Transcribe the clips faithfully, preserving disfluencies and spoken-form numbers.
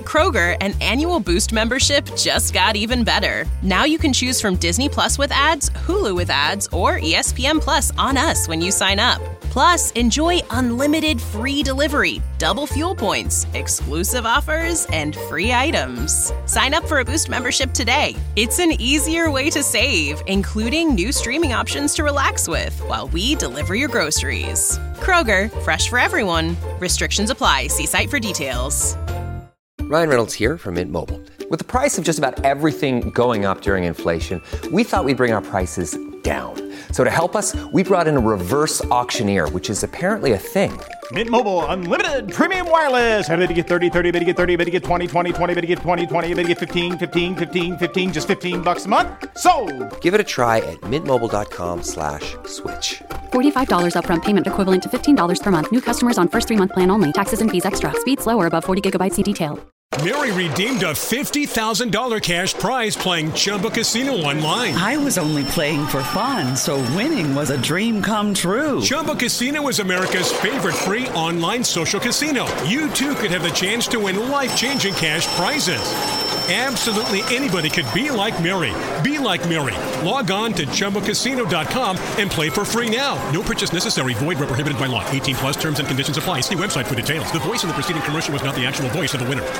Kroger, an annual Boost membership just got even better. Now you can choose from Disney Plus with ads, Hulu with ads, or E S P N Plus on us when you sign up. Plus, enjoy unlimited free delivery, double fuel points, exclusive offers, and free items. Sign up for a Boost membership today. It's an easier way to save, including new streaming options to relax with while we deliver your groceries. Kroger, fresh for everyone. Restrictions apply. See site for details. Ryan Reynolds here from Mint Mobile. With the price of just about everything going up during inflation, we thought we'd bring our prices down. So to help us, we brought in a reverse auctioneer, which is apparently a thing. Mint Mobile Unlimited Premium Wireless. How to get thirty, thirty, how to get thirty, how to get twenty, twenty, twenty, how to get twenty, twenty, how to get fifteen, fifteen, fifteen, fifteen, just fifteen bucks a month? Sold! Give it a try at mintmobile.com slash switch. forty-five dollars upfront payment equivalent to fifteen dollars per month. New customers on first three-month plan only. Taxes and fees extra. Speed slower above forty gigabytes. See detail. Mary redeemed a fifty thousand dollars cash prize playing Chumba Casino online. I was only playing for fun, so winning was a dream come true. Chumba Casino is America's favorite free online social casino. You, too, could have the chance to win life-changing cash prizes. Absolutely anybody could be like Mary. Be like Mary. Log on to Chumba Casino dot com and play for free now. No purchase necessary. Void where prohibited by law. eighteen plus terms and conditions apply. See website for details. The voice of the preceding commercial was not the actual voice of the winner.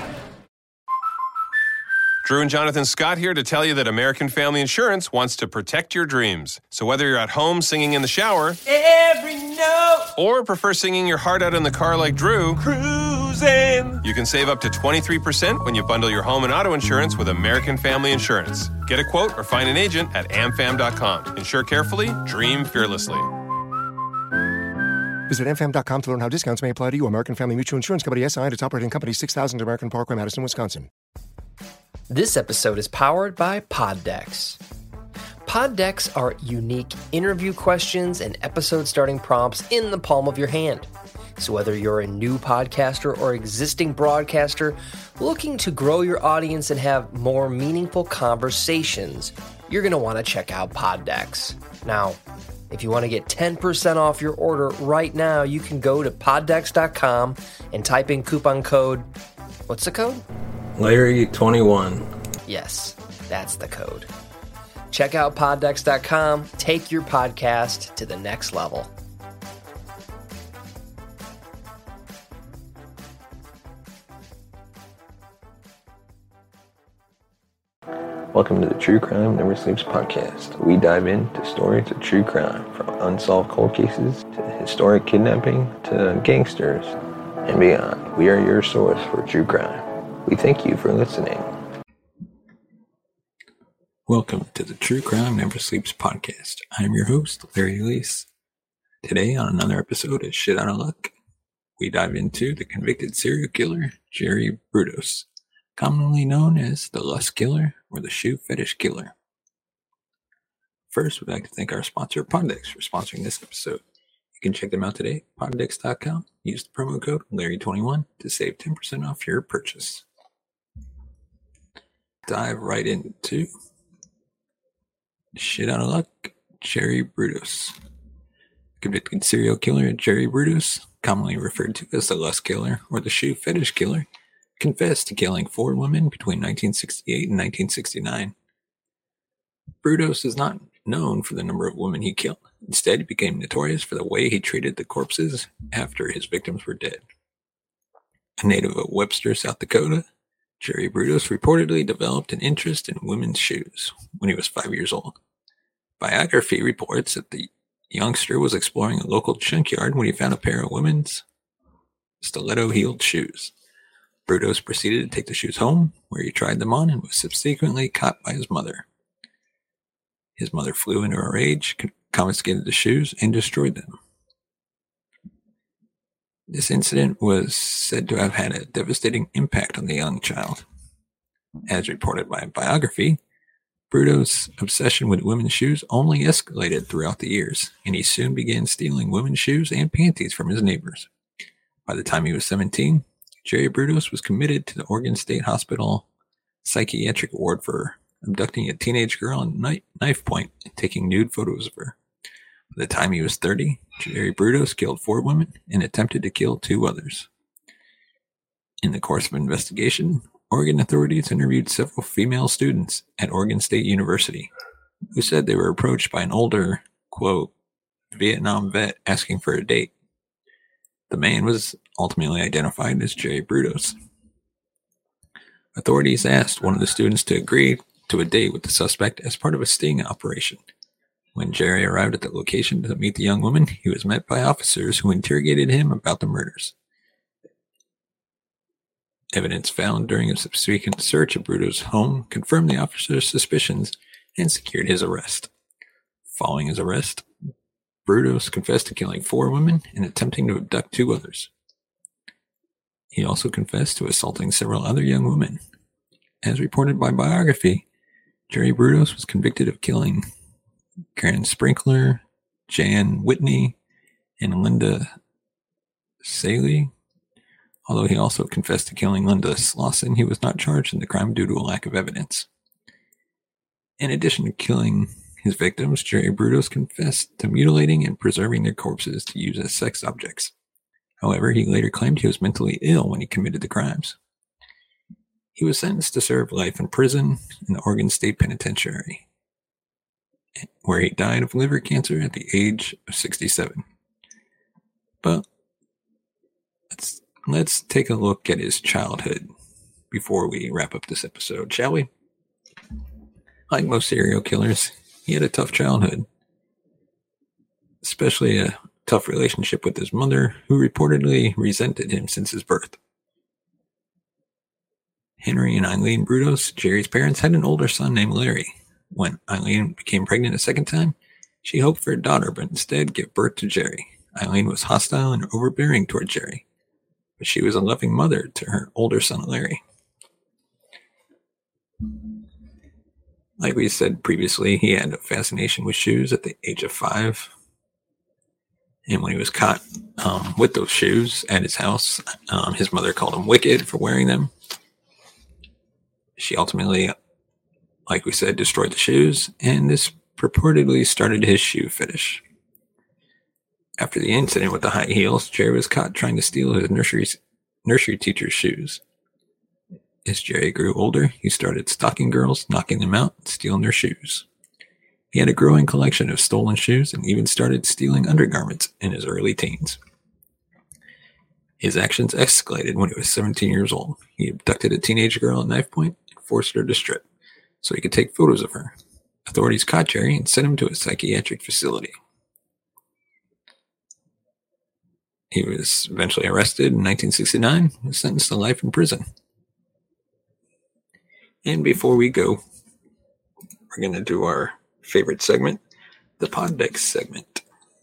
Drew and Jonathan Scott here to tell you that American Family Insurance wants to protect your dreams. So whether you're at home singing in the shower, every note, or prefer singing your heart out in the car like Drew, cruising, you can save up to twenty-three percent when you bundle your home and auto insurance with American Family Insurance. Get a quote or find an agent at am fam dot com. Insure carefully, dream fearlessly. Visit am fam dot com to learn how discounts may apply to you. American Family Mutual Insurance Company, S I and its operating company, six thousand American Parkway, Madison, Wisconsin. This episode is powered by Poddex. Poddex are unique interview questions and episode starting prompts in the palm of your hand. So whether you're a new podcaster or existing broadcaster looking to grow your audience and have more meaningful conversations, you're going to want to check out Poddex. Now, if you want to get ten percent off your order right now, you can go to poddex dot com and type in coupon code. What's the code? Larry twenty-one. Yes, that's the code. Check out poddex dot com. Take your podcast to the next level. Welcome to the True Crime Never Sleeps podcast. We dive into stories of true crime, from unsolved cold cases to historic kidnapping to gangsters and beyond. We are your source for true crime. We thank you for listening. Welcome to the True Crime Never Sleeps podcast. I'm your host, Larry Lease. Today on another episode of Shit Out of Luck, we dive into the convicted serial killer, Jerry Brudos, commonly known as the Lust Killer or the Shoe Fetish Killer. First, we'd like to thank our sponsor, Poddex, for sponsoring this episode. You can check them out today, poddex dot com. Use the promo code Larry twenty-one to save ten percent off your purchase. Dive right into Shit Out of Luck, Jerry Brudos. Convicted serial killer Jerry Brudos, commonly referred to as the Lust Killer or the Shoe Fetish Killer, confessed to killing four women between nineteen sixty-eight and nineteen sixty-nine. Brudos is not known for the number of women he killed. Instead, he became notorious for the way he treated the corpses after his victims were dead. A native of Webster, South Dakota, Jerry Brudos reportedly developed an interest in women's shoes when he was five years old. Biography reports that the youngster was exploring a local junkyard when he found a pair of women's stiletto-heeled shoes. Brudos proceeded to take the shoes home, where he tried them on and was subsequently caught by his mother. His mother flew into a rage, confiscated the shoes, and destroyed them. This incident was said to have had a devastating impact on the young child. As reported by Biography, Brudos' obsession with women's shoes only escalated throughout the years, and he soon began stealing women's shoes and panties from his neighbors. By the time he was seventeen, Jerry Brudos was committed to the Oregon State Hospital psychiatric ward for abducting a teenage girl at knife, knife point and taking nude photos of her. By the time he was thirty, Jerry Brudos killed four women and attempted to kill two others. In the course of investigation, Oregon authorities interviewed several female students at Oregon State University who said they were approached by an older, quote, Vietnam vet asking for a date. The man was ultimately identified as Jerry Brudos. Authorities asked one of the students to agree to a date with the suspect as part of a sting operation. When Jerry arrived at the location to meet the young woman, he was met by officers who interrogated him about the murders. Evidence found during a subsequent search of Brudos' home confirmed the officer's suspicions and secured his arrest. Following his arrest, Brudos confessed to killing four women and attempting to abduct two others. He also confessed to assaulting several other young women. As reported by Biography, Jerry Brudos was convicted of killing Karen Sprinkler, Jan Whitney, and Linda Saley. Although he also confessed to killing Linda Slauson, he was not charged in the crime due to a lack of evidence. In addition to killing his victims, Jerry Brudos confessed to mutilating and preserving their corpses to use as sex objects. However, he later claimed he was mentally ill when he committed the crimes. He was sentenced to serve life in prison in the Oregon State Penitentiary, where he died of liver cancer at the age of sixty-seven. But let's, let's take a look at his childhood before we wrap up this episode, shall we? Like most serial killers, he had a tough childhood, especially a tough relationship with his mother, who reportedly resented him since his birth. Henry and Eileen Brudos, Jerry's parents, had an older son named Larry. When Eileen became pregnant a second time, she hoped for a daughter, but instead gave birth to Jerry. Eileen was hostile and overbearing toward Jerry, but she was a loving mother to her older son, Larry. Like we said previously, he had a fascination with shoes at the age of five. And when he was caught um, with those shoes at his house, um, his mother called him wicked for wearing them. She ultimately, like we said, destroyed the shoes, and this purportedly started his shoe fetish. After the incident with the high heels, Jerry was caught trying to steal his nursery, nursery teacher's shoes. As Jerry grew older, he started stalking girls, knocking them out, and stealing their shoes. He had a growing collection of stolen shoes and even started stealing undergarments in his early teens. His actions escalated when he was seventeen years old. He abducted a teenage girl at knife point and forced her to strip so he could take photos of her. Authorities caught Jerry and sent him to a psychiatric facility. He was eventually arrested in nineteen sixty-nine and sentenced to life in prison. And before we go, we're going to do our favorite segment, the Poddex segment.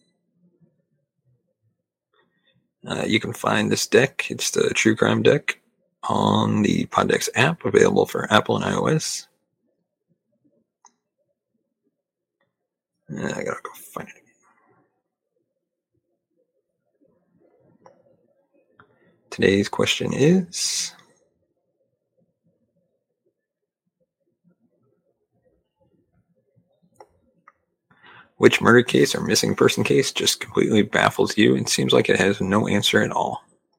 Uh, you can find this deck, it's the True Crime deck, on the Poddex app, available for Apple and iOS. Uh, I gotta go find it again. Today's question is... which murder case or missing person case just completely baffles you and seems like it has no answer at all?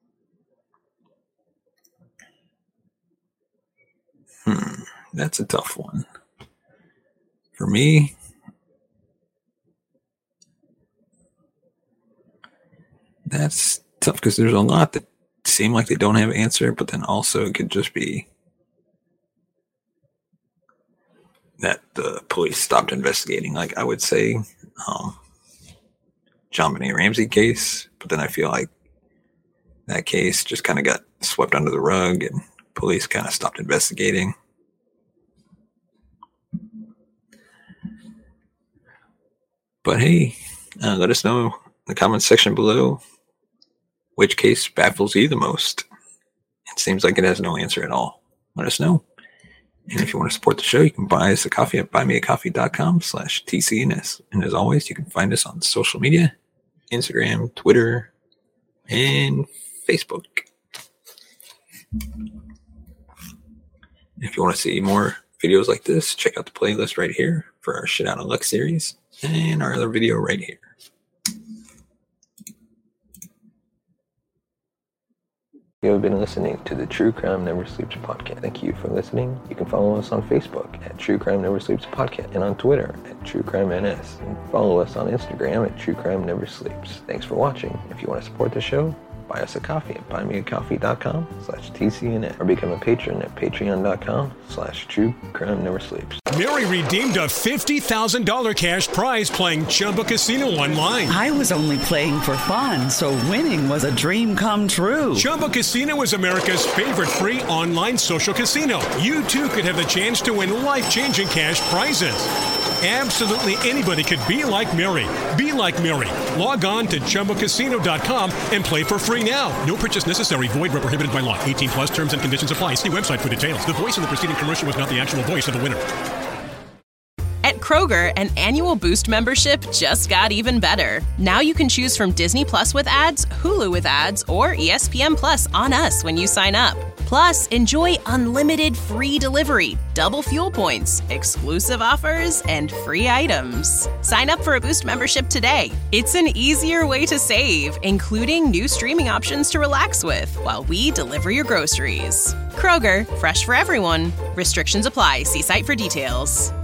Hmm, that's a tough one. For me, that's tough because there's a lot that seem like they don't have an answer, but then also it could just be that the police stopped investigating. Like I would say, um, JonBenet Ramsey case, but then I feel like that case just kind of got swept under the rug and police kind of stopped investigating. But hey, uh, let us know in the comments section below which case baffles you the most. It seems like it has no answer at all. Let us know. And if you want to support the show, you can buy us a coffee at buymeacoffee.com slash TCNS. And as always, you can find us on social media, Instagram, Twitter, and Facebook. If you want to see more videos like this, check out the playlist right here for our Shit Out of Luck series and our other video right here. You have been listening to the True Crime Never Sleeps podcast. Thank you for listening. You can follow us on Facebook at True Crime Never Sleeps podcast and on Twitter at True Crime N S. And follow us on Instagram at True Crime Never Sleeps. Thanks for watching. If you want to support the show, buy us a coffee at buymeacoffee.com slash TCNN or become a patron at patreon.com slash True Crime Never Sleeps. Mary redeemed a fifty thousand dollars cash prize playing Chumba Casino online. I was only playing for fun, so winning was a dream come true. Chumba Casino is America's favorite free online social casino. You too could have the chance to win life-changing cash prizes. Absolutely anybody could be like Mary. Be like Mary. Log on to Chumba Casino dot com and play for free now. No purchase necessary. Void where prohibited by law. eighteen plus terms and conditions apply. See website for details. The voice in the preceding commercial was not the actual voice of the winner. At Kroger, an annual Boost membership just got even better. Now you can choose from Disney Plus with ads, Hulu with ads, or E S P N Plus on us when you sign up. Plus, enjoy unlimited free delivery, double fuel points, exclusive offers, and free items. Sign up for a Boost membership today. It's an easier way to save, including new streaming options to relax with while we deliver your groceries. Kroger, fresh for everyone. Restrictions apply. See site for details.